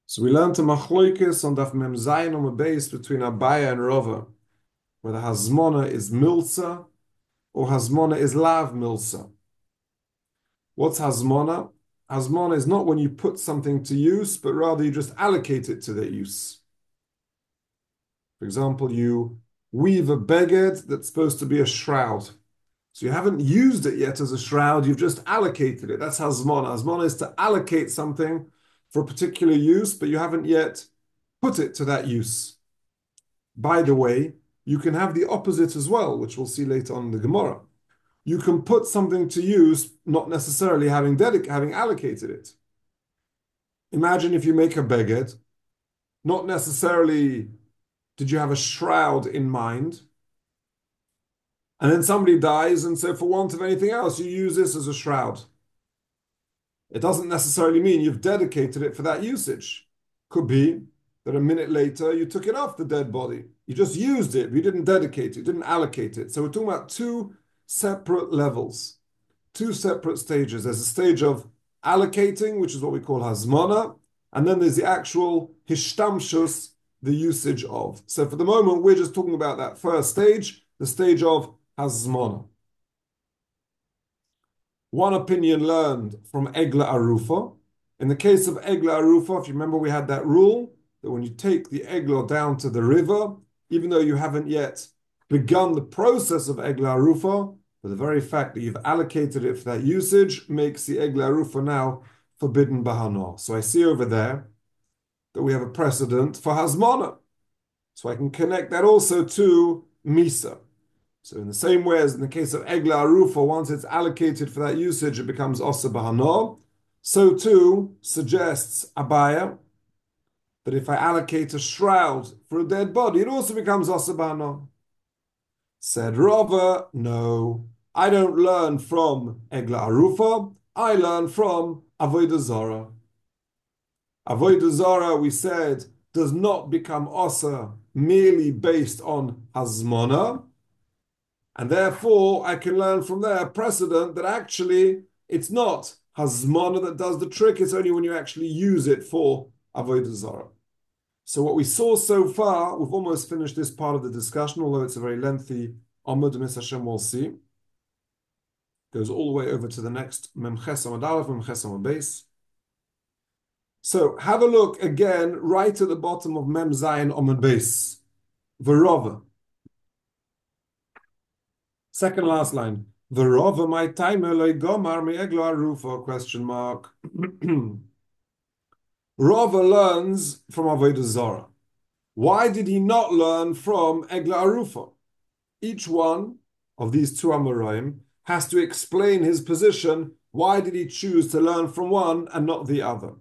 So we learned a machloikis on Daf Mem Zayin on the base between Abaya and Rava, whether Hazmona is milsa or Hazmona is lav milsa. What's Hazmona? Hazmona is not when you put something to use, but rather you just allocate it to their use. For example, you weave a beged that's supposed to be a shroud. So you haven't used it yet as a shroud, you've just allocated it. That's Hazmona. Hazmona is to allocate something for a particular use, but you haven't yet put it to that use. By the way, you can have the opposite as well, which we'll see later on in the Gemara. You can put something to use, not necessarily having allocated it. Imagine if you make a beged, not necessarily did you have a shroud in mind, and then somebody dies, and so for want of anything else, you use this as a shroud. It doesn't necessarily mean you've dedicated it for that usage. Could be that a minute later you took it off the dead body. You just used it, but you didn't dedicate it, you didn't allocate it. So we're talking about two separate levels, two separate stages. There's a stage of allocating, which is what we call hazmana, and then there's the actual hishtamshus, the usage of. So for the moment, we're just talking about that first stage, the stage of hazmana. One opinion learned from Egla Arufa. In the case of Egla Arufa, if you remember, we had that rule that when you take the Egla down to the river, even though you haven't yet begun the process of Egla Arufa, but the very fact that you've allocated it for that usage makes the Egla Arufa now forbidden Bahanor. So I see over there that we have a precedent for Hazmana. So I can connect that also to Misa. So in the same way as in the case of Egla Arufa, once it's allocated for that usage, it becomes Osa Bahanor. So too suggests Abaya that if I allocate a shroud for a dead body, it also becomes Osa Bahanor. Said Rava, no, I don't learn from Egla Arufa, I learn from Avodah Zarah. Avodah Zarah, we said, does not become Osa merely based on Hazmona, and therefore, I can learn from there precedent that actually it's not Hazmana that does the trick. It's only when you actually use it for Avodah Zarah. So what we saw so far, we've almost finished this part of the discussion, although it's a very lengthy Amud Mis Hashem, we'll see. Goes all the way over to the next Memches Amud Aleph, Memches Amud Beis. So have a look again, right at the bottom of Mem Zayin Amud Beis. V'rova. Second last line. V'rova my timer loy gomar mi eglo arufa, question mark. Rava learns from Avodah Zarah. Why did he not learn from Egla Arufa? Each one of these two Amoraim has to explain his position. Why did he choose to learn from one and not the other?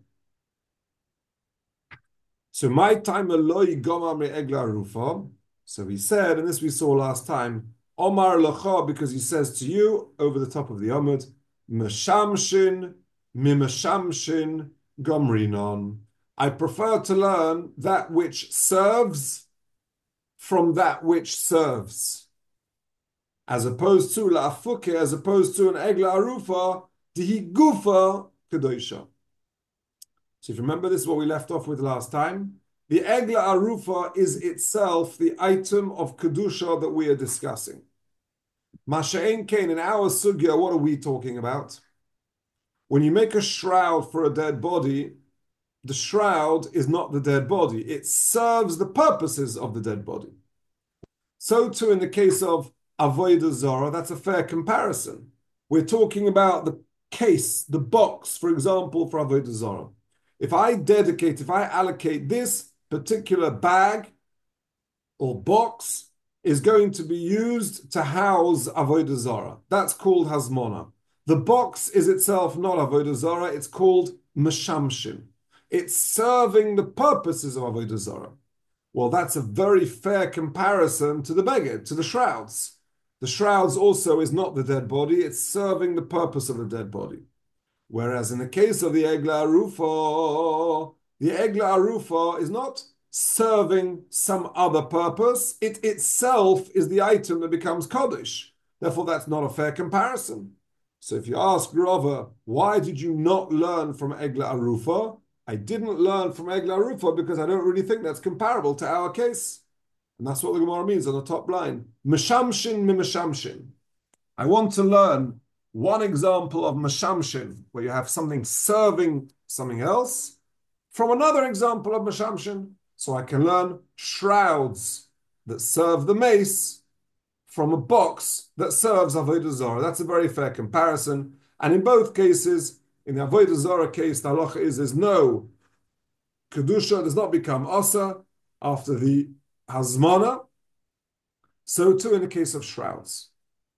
So my timer loy gomar mi Egla Arufa. So he said, and this we saw last time, Omar Lacha, because he says to you over the top of the Amud, Meshamshin, Mimeshamshin, Gomrinon. I prefer to learn that which serves from that which serves. As opposed to La'afuke, as opposed to an Egla Arufa, Dihi Gufa Kedosha. So if you remember, this is what we left off with last time. The Egla Arufa is itself the item of Kedusha that we are discussing. Masha'en Kain, in our sugya, what are we talking about? When you make a shroud for a dead body, the shroud is not the dead body. It serves the purposes of the dead body. So too in the case of Avodah Zarah, that's a fair comparison. We're talking about the case, the box, for example, for Avodah Zarah. If I allocate this particular bag or box, is going to be used to house Avodah Zarah. That's called Hazmona. The box is itself not Avodah Zarah, it's called Meshamshin. It's serving the purposes of Avodah Zarah. Well, that's a very fair comparison to the beged, to the shrouds. The shrouds also is not the dead body, it's serving the purpose of the dead body. Whereas in the case of the Egla Arufa is not serving some other purpose. It itself is the item that becomes Kodesh. Therefore, that's not a fair comparison. So if you ask Rava, why did you not learn from Egla Arufa? I didn't learn from Egla Rufa because I don't really think that's comparable to our case. And that's what the Gemara means on the top line. Meshamshin mimeshamshin. I want to learn one example of meshamshin, where you have something serving something else, from another example of meshamshin. So I can learn shrouds that serve the mace from a box that serves Avodah Zarah. That's a very fair comparison. And in both cases, in the Avodah Zarah case, the halacha is there's no Kedusha, does not become Asa after the Hazmana. So too in the case of shrouds.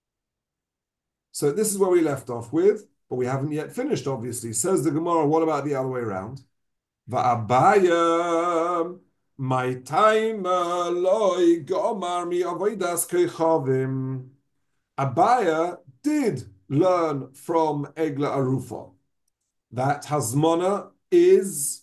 So this is where we left off with, but we haven't yet finished, obviously. Says the Gemara, what about the other way around? Va'abaya, my time loy gomar mi avodas kechavim. Abaya did learn from Egla Arufa that Hazmana is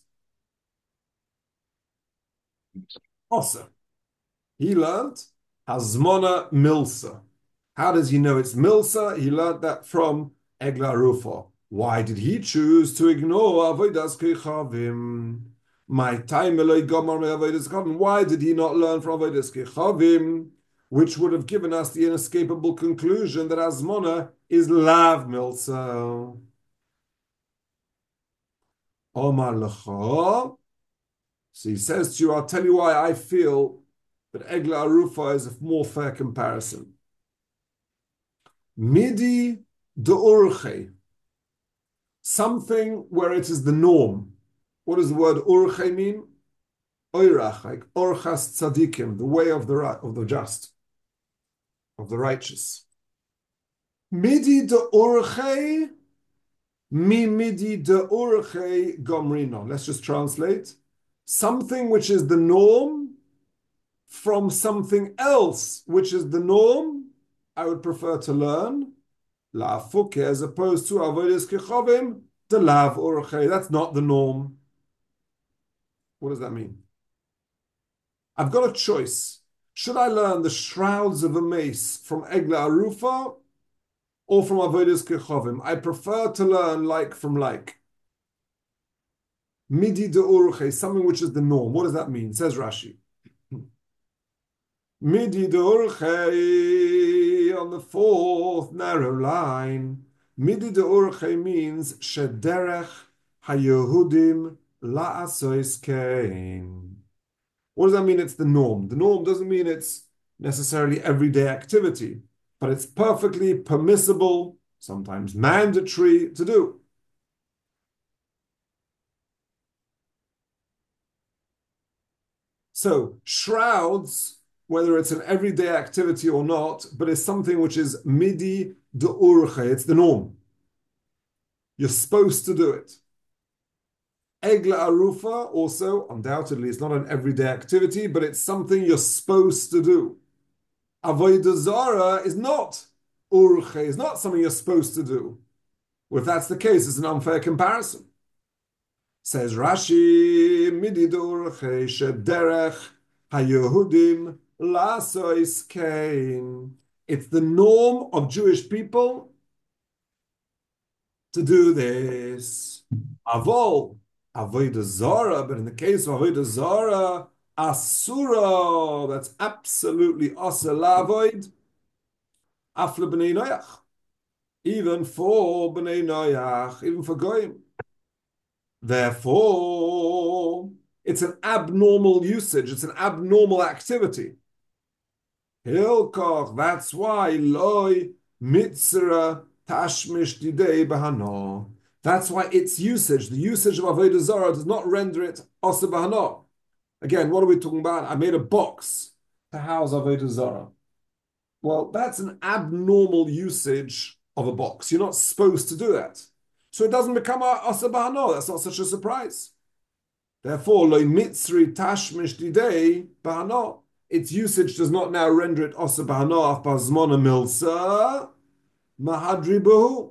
Osa. He learned Hazmana Milsa. How does he know it's Milsa? He learned that from Egla Arufa. Why did he choose to ignore Avodas Kechavim? My time Eloi Gomar me Avodas Kechavim. Why did he not learn from Avodas Kechavim? Which would have given us the inescapable conclusion that Hazmana is Lav Milsa. Omar Lecha. So he says to you, I'll tell you why I feel that Egla Arufa is a more fair comparison. Midi de urche, something where it is the norm. What does the word urche mean? Oirach, like orchas tzadikim, the way of the just, of the righteous. Midi de urche, mi midi de urche gomrino. Let's just translate. Something which is the norm from something else which is the norm, I would prefer to learn la'afuke as opposed to avodas kechavim, the lav urche. That's not the norm. What does that mean? I've got a choice. Should I learn the shrouds of a mace from Egla Arufa or from avodas kechavim? I prefer to learn like from like. Midi de urche, something which is the norm. What does that mean? Says Rashi. Midi de urche, on the fourth narrow line. Midi de urche means shederech hayehudim la'asois kein. What does that mean? It's the norm. The norm doesn't mean it's necessarily everyday activity, but it's perfectly permissible, sometimes mandatory to do. So shrouds, whether it's an everyday activity or not, but it's something which is midi de urche, it's the norm. You're supposed to do it. Egla Arufa also, undoubtedly, it's not an everyday activity, but it's something you're supposed to do. Avodah Zarah is not urche, is not something you're supposed to do. Well, if that's the case, it's an unfair comparison. Says Rashi, midi de urche shederech hayehudim lasois kein. It's the norm of Jewish people to do this. Avol, avodah zarah, but in the case of avodah zarah, asura, that's absolutely asa lavoid, afle b'nei noyach, even for b'nei noyach, even for goyim. Therefore, it's an abnormal usage. It's an abnormal activity. Hilkoch, that's why loy mitzra tashmish didei bahano. That's why its usage, the usage of avodah zarah, does not render it asa bahano. Again, what are we talking about? I made a box to house avodah zarah. Well, that's an abnormal usage of a box. You're not supposed to do that. So it doesn't become asa bahano. That's not such a surprise. Therefore, loy mitzri tashmish didei bahano. Its usage does not now render it asa bahano af bazmona milsa mahadri buhu.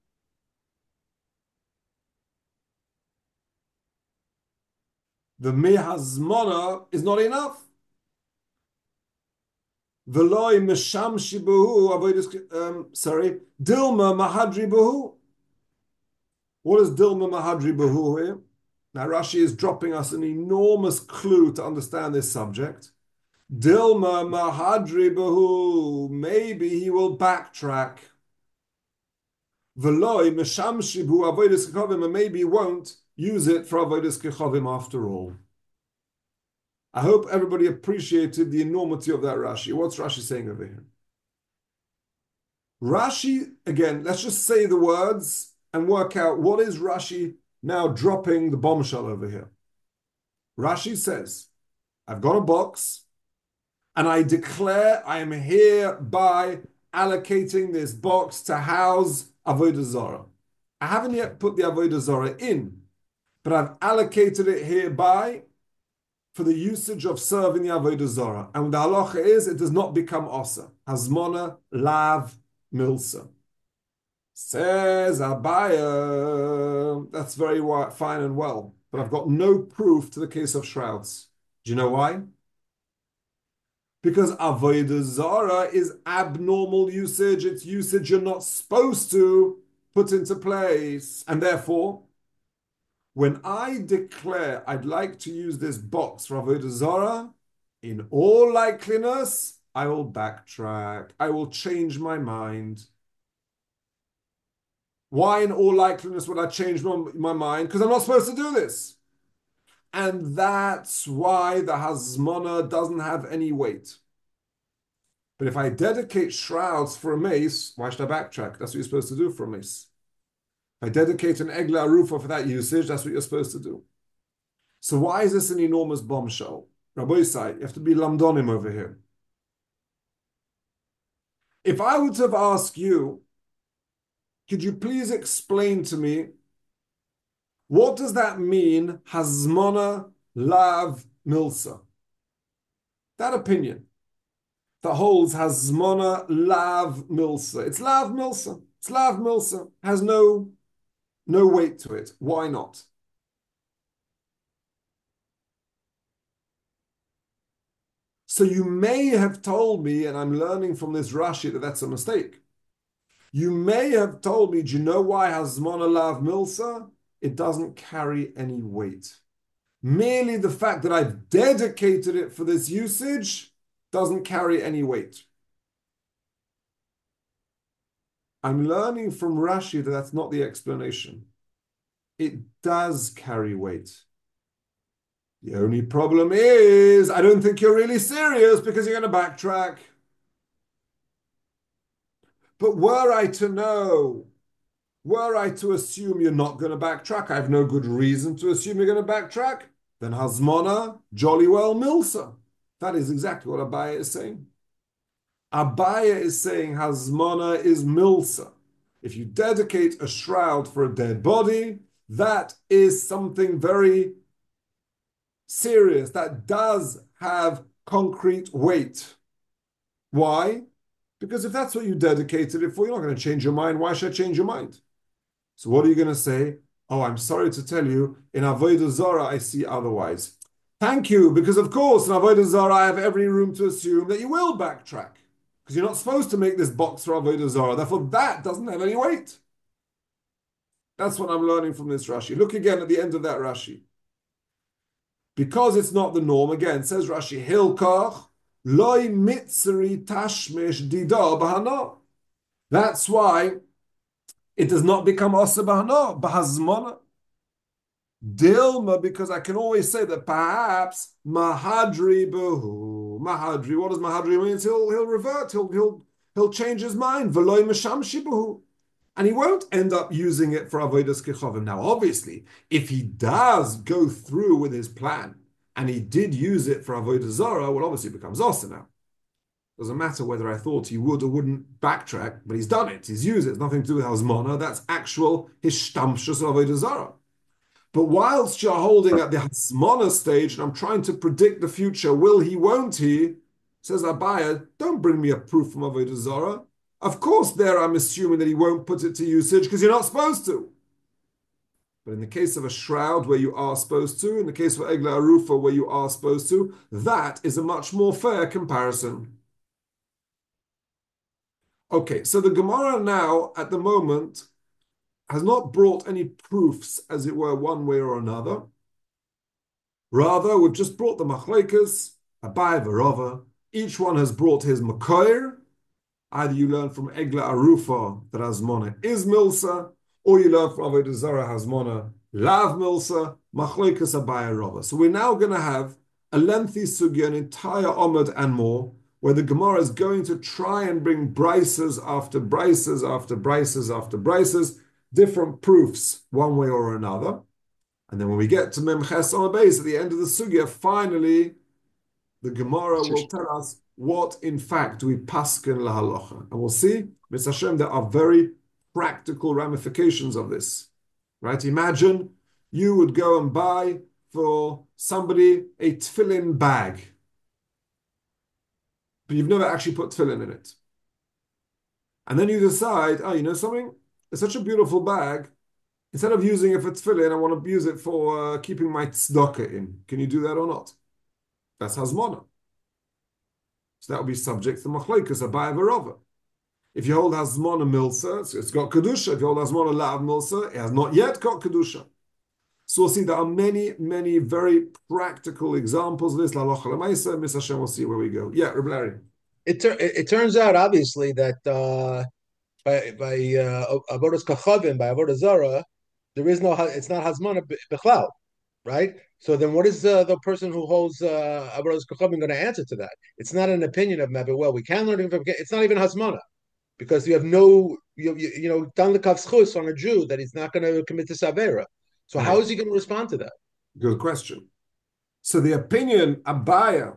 The mehazmona is not enough. Veloy meshamshi buhu avodas. Sorry, dilma mahadri buhu. What is dilma mahadri buhu here? Now Rashi is dropping us an enormous clue to understand this subject. Dilma mahadri bahu. Maybe he will backtrack. Veloy meshamshi bu avodas kechavim, and maybe he won't use it for avodas kechavim after all. I hope everybody appreciated the enormity of that Rashi. What's Rashi saying over here? Rashi, again, let's just say the words and work out what is Rashi now dropping the bombshell over here. Rashi says, I've got a box and I declare I am hereby allocating this box to house Avodah Zarah. I haven't yet put the Avodah Zarah in, but I've allocated it hereby for the usage of serving the Avodah Zarah. And the halacha is, it does not become osa. Hazmona lav milsa. Says Abaya, that's very fine and well, but I've got no proof to the case of shrouds. Do you know why? Because Avodah Zarah is abnormal usage. It's usage you're not supposed to put into place. And therefore, when I declare I'd like to use this box for Avodah Zarah, in all likeliness, I will backtrack. I will change my mind. Why in all likeliness would I change my mind? Because I'm not supposed to do this. And that's why the Hazmona doesn't have any weight. But if I dedicate shrouds for a mace, why should I backtrack? That's what you're supposed to do for a mace. If I dedicate an Egla Arufa for that usage, that's what you're supposed to do. So why is this an enormous bombshell? Rabbi Yisai, you have to be lamdonim over here. If I were to have asked you, could you please explain to me, what does that mean, Hazmona Lav Milsa? That opinion that holds Hazmona Lav Milsa. It's Lav Milsa. It's Lav Milsa. Has no weight to it. Why not? So you may have told me, and I'm learning from this Rashi that that's a mistake. You may have told me, do you know why Hazmona Lav Milsa? It doesn't carry any weight. Merely the fact that I've dedicated it for this usage doesn't carry any weight. I'm learning from Rashi that that's not the explanation. It does carry weight. The only problem is, I don't think you're really serious because you're going to backtrack. But were I to know, were I to assume you're not going to backtrack, I have no good reason to assume you're going to backtrack, then Hazmona, jolly well Milsa. That is exactly what Abaya is saying. Abaya is saying Hazmona is Milsa. If you dedicate a shroud for a dead body, that is something very serious. That does have concrete weight. Why? Because if that's what you dedicated it for, you're not going to change your mind. Why should I change your mind? So what are you going to say? Oh, I'm sorry to tell you, in Avodah Zarah, I see otherwise. Thank you, because of course, in Avodah Zarah, I have every room to assume that you will backtrack. Because you're not supposed to make this box for Avodah Zarah. Therefore, that doesn't have any weight. That's what I'm learning from this Rashi. Look again at the end of that Rashi. Because it's not the norm, again, says Rashi, Hilkach, loy mitzri tashmish dida bahana. That's why it does not become asa bahana, bahazmana. Dilma, because I can always say that perhaps mahadri behu. Mahadri, what does mahadri mean? He'll revert, he'll change his mind. Veloy meshamshi behu. And he won't end up using it for avodas kechavim. Now, obviously, if he does go through with his plan and he did use it for avodah zarah, well, obviously it becomes asa now. Doesn't matter whether I thought he would or wouldn't backtrack, but he's done it. He's used it. It's nothing to do with hazmona. That's actual hishtamshus of avodah zarah. But whilst you're holding at the hazmona stage, and I'm trying to predict the future, will he, won't he? Says Abaya, don't bring me a proof from avodah zarah. Of course, there I'm assuming that he won't put it to usage because you're not supposed to. But in the case of a shroud where you are supposed to, in the case of Egla Arufa where you are supposed to, that is a much more fair comparison. Okay, so the Gemara now, at the moment, has not brought any proofs, as it were, one way or another. Rather, we've just brought the machlekes, Abai v'Rava. Each one has brought his makoir. Either you learn from Egla Arufa that Hazmona is Milsa, or you learn from Avodah Zarah Hazmona Lav Milsa, Machlekes Abai Rava. So we're now going to have a lengthy sugya, an entire Omid and more, where the Gemara is going to try and bring brises after brises after brises after brises, different proofs one way or another. And then when we get to Mem Ches on the base at the end of the sugya, finally the Gemara will tell us what, in fact, we paskin lahalacha. And we'll see, Mr. Hashem, there are very practical ramifications of this. Right? Imagine you would go and buy for somebody a tefillin bag, but you've never actually put tefillin in it. And then you decide, oh, you know something? It's such a beautiful bag. Instead of using it for tefillin, I want to use it for keeping my tzedakah in. Can you do that or not? That's hazmona. So that will be subject to machlekes Abai v'Rava. If you hold hazmona milsa, it's got kedusha. If you hold hazmona la'av milsa, it has not yet got kedusha. So we'll see there are many, many very practical examples of this. L'alocha l'maisa, Mr. Hashem, we'll see where we go. Yeah, Reb Larry. It turns out obviously that by avodas kachavim, by avodah zara, there is no, it's not hazmana b'chlal, right? So then, what is the person who holds avodas kachavim going to answer to that? It's not an opinion of Mabit. Well, we can learn it from. It's not even hazmana because you have no, dan lekavschus on a Jew that he's not going to commit this avera. So how Right. is he going to respond to that? Good question. So the opinion, Abaya,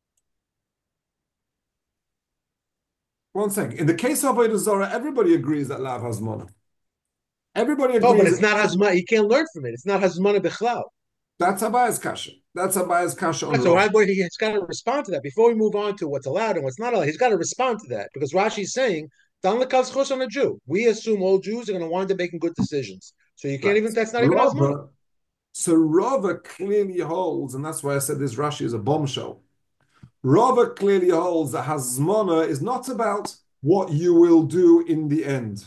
one second. In the case of Avodah Zarah, everybody agrees that Lav hazmona. Everybody Oh, but agrees it's not hazmana. He can't learn from it. It's not hazmana b'chlal. that's Abaya's kasha. That's Abaya's kasha on Right, so Rav. he's got to respond to that before we move on to what's allowed and what's not allowed. He's got to respond to that because Rashi's saying, "Dan lekavschus on a Jew." We assume all Jews are going to wind up making good decisions. So you can't Right. even. That's not even hazmana. Rava, so Rava clearly holds, and that's why I said this Rashi is a bombshell. Rava clearly holds that Hazmona is not about what you will do in the end.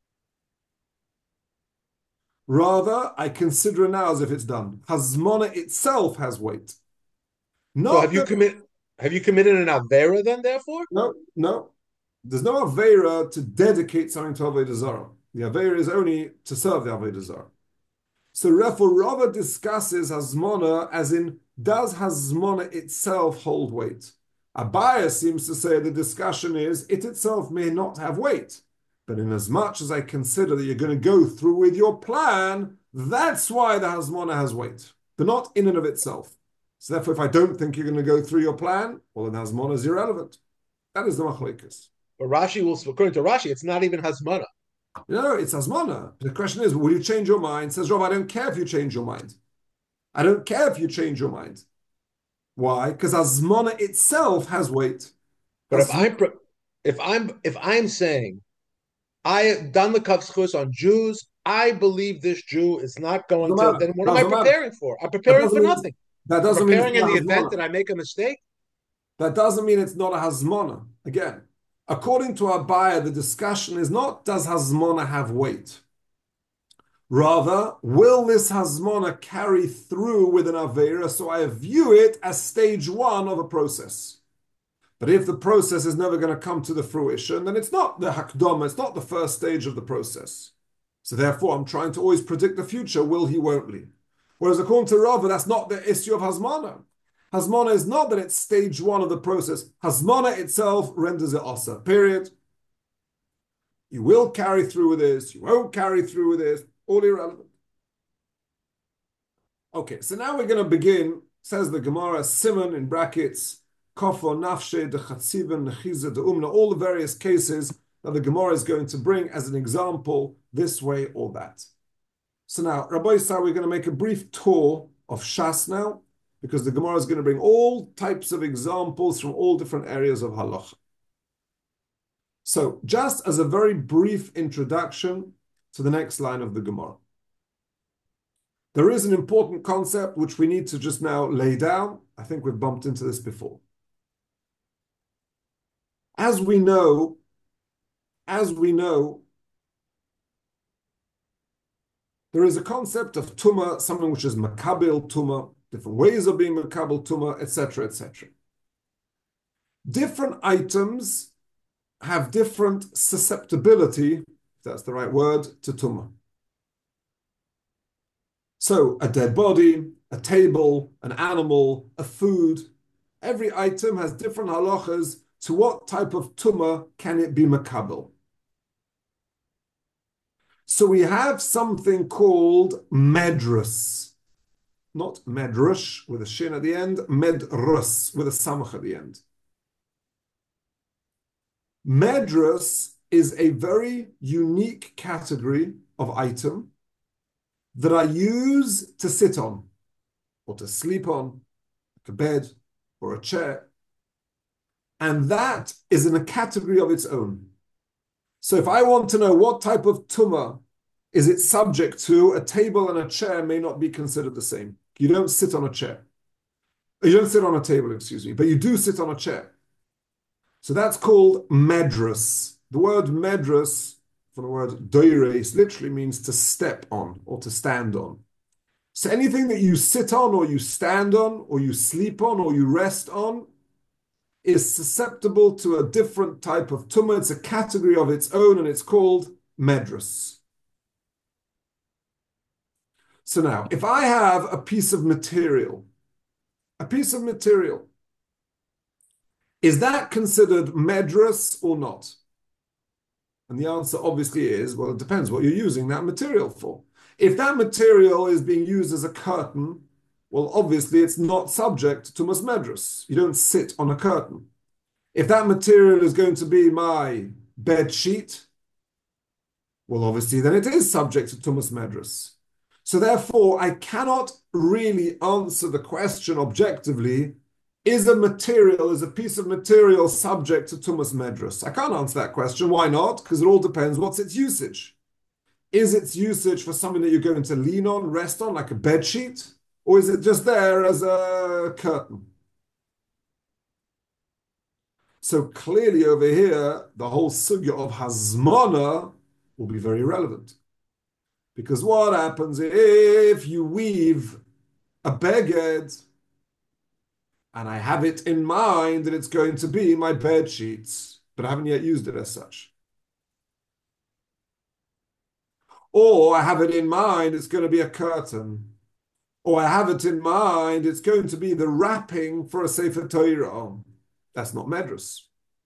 Rather, I consider it now as if it's done. Hazmona itself has weight. So Not that, have you committed an avera then? Therefore, no, no. There's no Avera to dedicate something to Avodah Zarah. The Avera is only to serve the Avodah Zarah. So therefore, Rava discusses Hazmona as in, does Hazmona itself hold weight? Abaya seems to say the discussion is, it itself may not have weight. But in as much as I consider that you're going to go through with your plan, that's why the Hazmona has weight, but not in and of itself. So therefore, if I don't think you're going to go through your plan, well, then Hazmona is irrelevant. That is the machlekes. but Rashi will, according to Rashi, it's not even hazmana. No, it's Hazmana. The question is, will you change your mind? Says Rav, I don't care if you change your mind. I don't care if you change your mind. Why? Because Hazmana itself has weight. But if I'm saying I done the kavschus on Jews, I believe this Jew is not going Doesn't to. matter. Then what am I Doesn't matter. preparing for? I'm That preparing doesn't for mean nothing. that I'm doesn't mean it's preparing in not the a event Hazmana. that I make a mistake. That doesn't mean it's not a Hazmana. Again, according to our buyer, the discussion is not does Hazmana have weight? Rather, will this Hazmana carry through with an Avera? So I view it as stage one of a process. But if the process is never going to come to the fruition, then it's not the Hakdama, it's not the first stage of the process. So therefore, I'm trying to always predict the future, will he, won't he? Whereas according to Rava, that's not the issue of Hazmana. Hazmana is not that it's stage one of the process. Hazmana itself renders it asa, period. You will carry through with this, you won't carry through with this, all irrelevant. Okay, so now we're going to begin, says the Gemara, Simon in brackets, Kofo, Nafshe, the Chatzivan, Nechiza, the Umna, all the various cases that the Gemara is going to bring as an example, this way or that. So now, Rabbi Yisrael, we're going to make a brief tour of Shas now, because the Gemara is going to bring all types of examples from all different areas of halacha. So, just as a very brief introduction to the next line of the Gemara. There is an important concept which we need to just now lay down. I think we've bumped into this before. As we know, there is a concept of tumah, something which is makabil tumah, different ways of being makabel tuma, etc., etc. Different items have different susceptibility, if that's the right word, to tuma. So a dead body, a table, an animal, a food, every item has different halachas to what type of tuma can it be makabel. So we have something called medrus, not medrush with a shin at the end, medrus with a samach at the end. Medrus is a very unique category of item that I use to sit on or to sleep on, like a bed or a chair. And that is in a category of its own. So if I want to know what type of tumah is it subject to, a table and a chair may not be considered the same. You don't sit on a chair. You don't sit on a table, excuse me, but you do sit on a chair. So that's called medrus. The word medrus, from the word doires, literally means to step on or to stand on. So anything that you sit on or you stand on or you sleep on or you rest on is susceptible to a different type of tumah. It's a category of its own and it's called medrus. So now, if I have a piece of material, is that considered medrus or not? And the answer obviously is, well, it depends what you're using that material for. If that material is being used as a curtain, well, obviously it's not subject to tumas medrus. You don't sit on a curtain. If that material is going to be my bed sheet, well, obviously then it is subject to tumas medrus. So therefore, I cannot really answer the question objectively, is a piece of material subject to tumas medrus? I can't answer that question. Why not? Because it all depends what's its usage. Is its usage for something that you're going to lean on, rest on, like a bed sheet? Or is it just there as a curtain? So clearly over here, the whole sugya of hazmana will be very relevant. Because what happens if you weave a beged and I have it in mind that it's going to be my bed sheets, but I haven't yet used it as such? Or I have it in mind it's going to be a curtain. Or I have it in mind it's going to be the wrapping for a Sefer Torah. That's not medrus.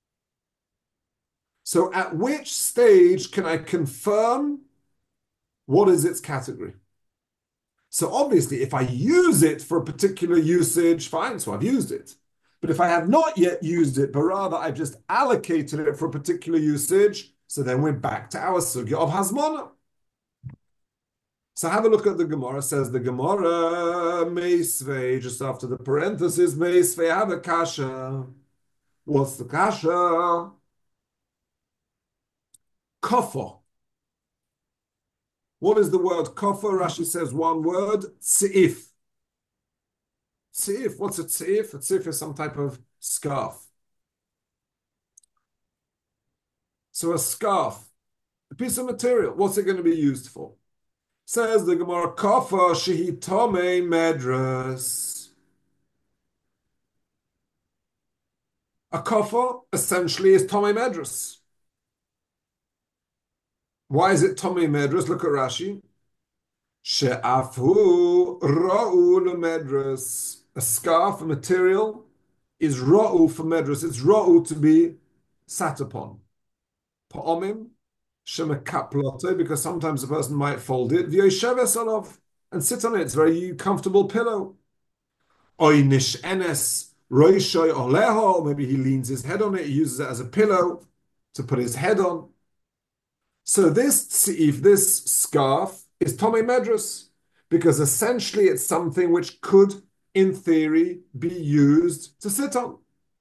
So at which stage can I confirm what is its category? So obviously, if I use it for a particular usage, fine, so I've used it. But if I have not yet used it, but rather I've just allocated it for a particular usage, so then we're back to our sugya of hazmana. So have a look at the Gemara. Says the Gemara, Meisvei, just after the parenthesis, Meisvei, have a kasha. What's the kasha? Kofo. What is the word kofo? Rashi says one word, tseif. Tseif, what's a tseif? A tseif is some type of scarf. So a scarf, a piece of material, what's it going to be used for? Says the Gemara, kofo shehi tomei medras. A kofo essentially is tomei medras. Why is it tomei medras? Look at Rashi. She'afu ra'u medras. A scarf, a material, is ra'u for medras. It's ra'u to be sat upon. Pa'omim, shemekaplote, because sometimes a person might fold it. V'yosheves alav, and sit on it. It's a very comfortable pillow. Oy nishenes roishoy oleho, maybe he leans his head on it, he uses it as a pillow to put his head on. So this tzif, this scarf, is tomei medras, because essentially it's something which could, in theory, be used to sit on.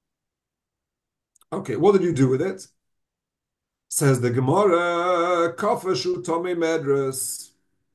Okay, what did you do with it? Says the Gemara, kafashu tomei medras,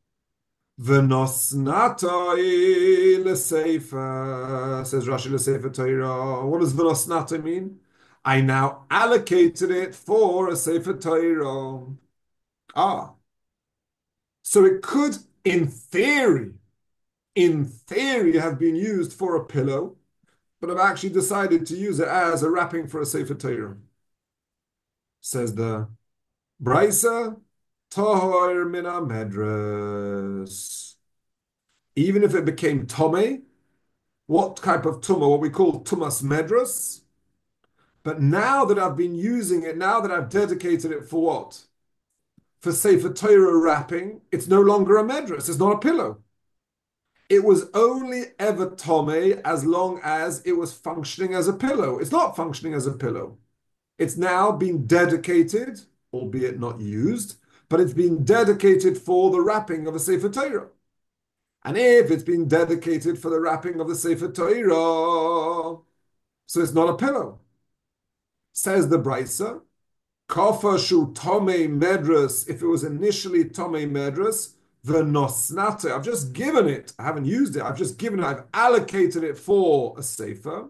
v'nosnatai l'seifa, says Rashi l'seifa Torah. What does v'nosnatai mean? I now allocated it for a Sefer Torah. Ah, so it could, in theory, in theory have been used for a pillow, but I've actually decided to use it as a wrapping for a Sefer Torah. Says the Brisa, Tahor min medras. Even if it became Tome, what type of Tumah? What we call Tumas Medras. But now that I've been using it, now that I've dedicated it for what? For Sefer Torah wrapping, it's no longer a medras. It's not a pillow. It was only ever Tome as long as it was functioning as a pillow. It's not functioning as a pillow. It's now been dedicated, albeit not used, but it's been dedicated for the wrapping of a Sefer Torah. And if it's been dedicated for the wrapping of the Sefer Torah, so it's not a pillow. Says the Brisa, Kofa shu Tome Medras, if it was initially Tome Medras, the Nosnate, I've just given it, I haven't used it, I've just given it, I've allocated it for a Sefer.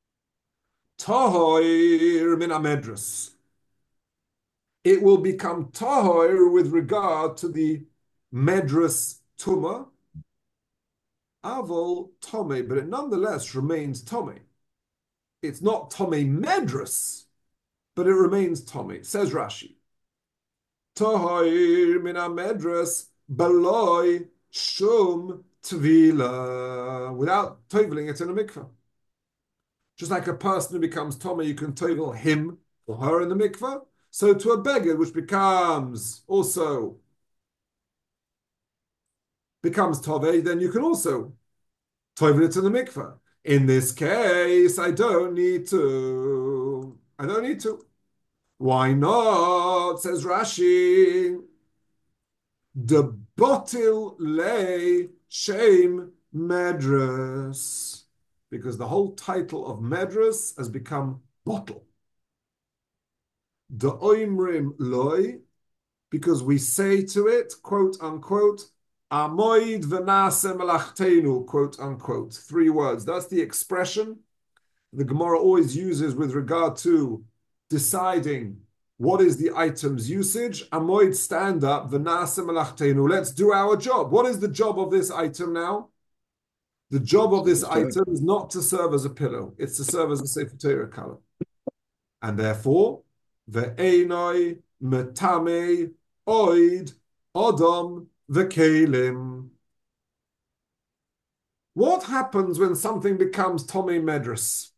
Tahoir min Medras. It will become Tahoir with regard to the Medras Tumah, Avol Tome, but it nonetheless remains Tome. It's not Tome Medras, but it remains Tome. Says Rashi, Tahoir min Medras Baloi Shum Tvila, without toveling it in a mikveh. Just like a person who becomes Tome, you can tovel him or her in the mikveh. So to a beggar, which becomes Tove, then you can also tovel it in the mikveh. In this case, I don't need to. I don't need to. Why not? Says Rashi. The botil lay shame medras. Because the whole title of medras has become bottle. The oimrim loy, because we say to it, quote unquote, amoid v'nase melachtenu, quote unquote. 3 words. That's the expression the Gemara always uses with regard to deciding what is the item's usage. Amoid, stand up, v'nase melachtenu. Let's do our job. What is the job of this item now? The job of this item is not to serve as a pillow. It's to serve as a Sefer Torah color. And therefore, ve'enoi metame oid odom ve'kelim. What happens when something becomes Tomei Medras?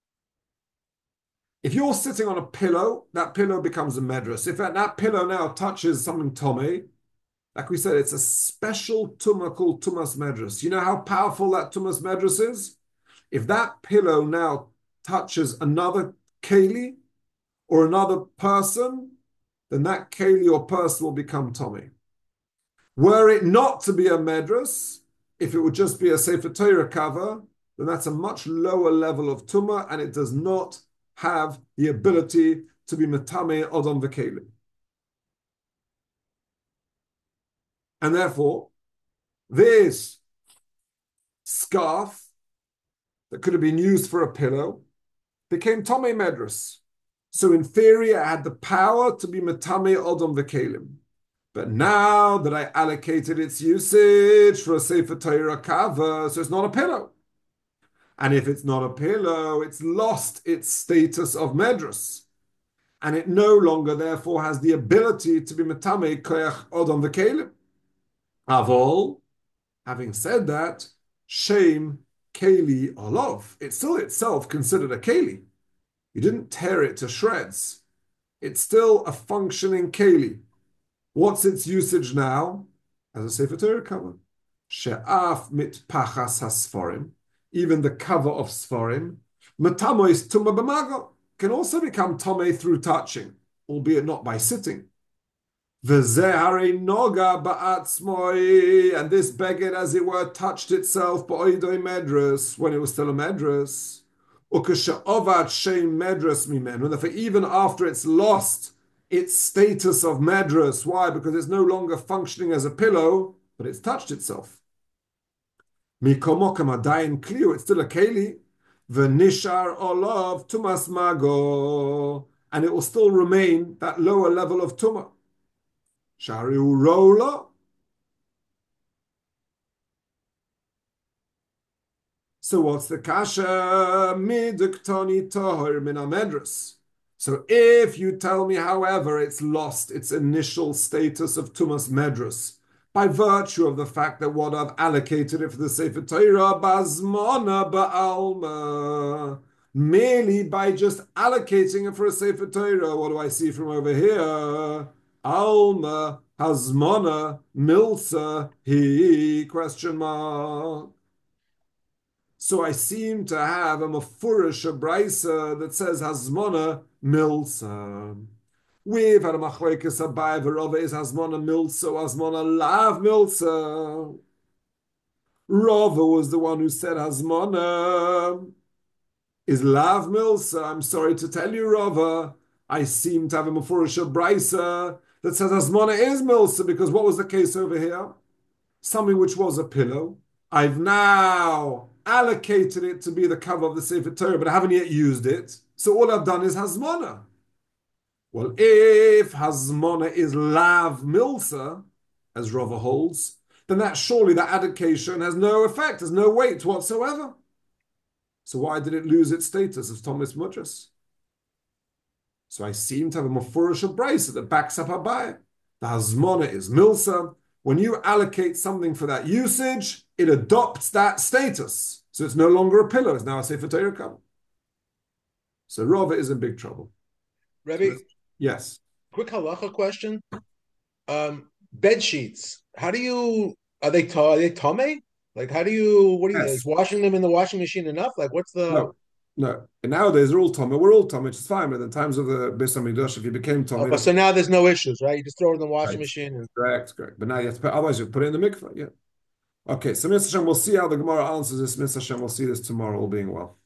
If you're sitting on a pillow, that pillow becomes a Medras. If that pillow now touches something Tomei, like we said, it's a special tumah called Tumas Medras. You know how powerful that Tumas Medras is? If that pillow now touches another Keli or another person, then that Keli or person will become Tomei. Were it not to be a Medras, if it would just be a Sefer Torah cover, then that's a much lower level of Tumah and it does not have the ability to be Metame Odom V'Kelim. And therefore, this scarf that could have been used for a pillow became Tomei Medras. So in theory, it had the power to be Metame Odom V'Kelim. But now that I allocated its usage for a Sefer Torah cover, so it's not a pillow. And if it's not a pillow, it's lost its status of Medras. And it no longer, therefore, has the ability to be Metame Koyach Odom V'Kelim. Avol, having said that, shame keli olov. It's still itself considered a keli. You didn't tear it to shreds. It's still a functioning keli. What's its usage now? As a Sefer Torah cover. She'af mit pachas hasforim. Even the cover of sforim. Metamois tumah b'mago. Can also become tomei through touching, albeit not by sitting. And this beged, as it were, touched itself medras when it was still a medras. Therefore, even after it's lost its status of medras, why? Because it's no longer functioning as a pillow, but it's touched itself. It's still a keli. V'nishar olav tumas mago, and it will still remain that lower level of tumah. Shariu rola. So what's the kasha? Miduktoni tohar min amedrus. So if you tell me, however, it's lost its initial status of tumas medrus by virtue of the fact that what I've allocated it for the Sefer Torah bazmona ba'alma, merely by just allocating it for a Sefer Torah, what do I see from over here? Alma hazmona milsa he question mark. So I seem to have a mafurish a brisa that says hazmona milsa. We've had a machlekes abai v'rova is hazmona milsa, hazmona lav milsa. Rava was the one who said hazmona is lav milsa. I'm sorry to tell you, Rava. I seem to have a mafurish a brisa that says hazmona is milsa, because what was the case over here? Something which was a pillow. I've now allocated it to be the cover of the Sefer Torah, but I haven't yet used it. So all I've done is hazmona. Well, if hazmona is lav milsa, as Rava holds, then that surely that allocation has no effect, has no weight whatsoever. So why did it lose its status as Thomas Mudras? So I seem to have a mafurish of brisa that backs up Abai. The hazmona is milsa. When you allocate something for that usage, it adopts that status. So it's no longer a pillow, it's now a Sefer Torah cover. So Rava is in big trouble. Rebbe, yes. quick halacha question. Bed sheets. How do you are they tame? Like how do you what do you Yes. is washing them in the washing machine enough? Like what's the No. And nowadays they're all Tomei. We're all Tomei, which is fine. But in the times of the Beis Hamikdash, if you became Tomei, so now there's no issues, right? You just throw it in the washing right. machine and Correct. But now you have to put, otherwise you put it in the mikveh. Yeah. Okay, so Mr. Hashem, we'll see how the Gemara answers this. Mr. Hashem, we'll see this tomorrow, all being well.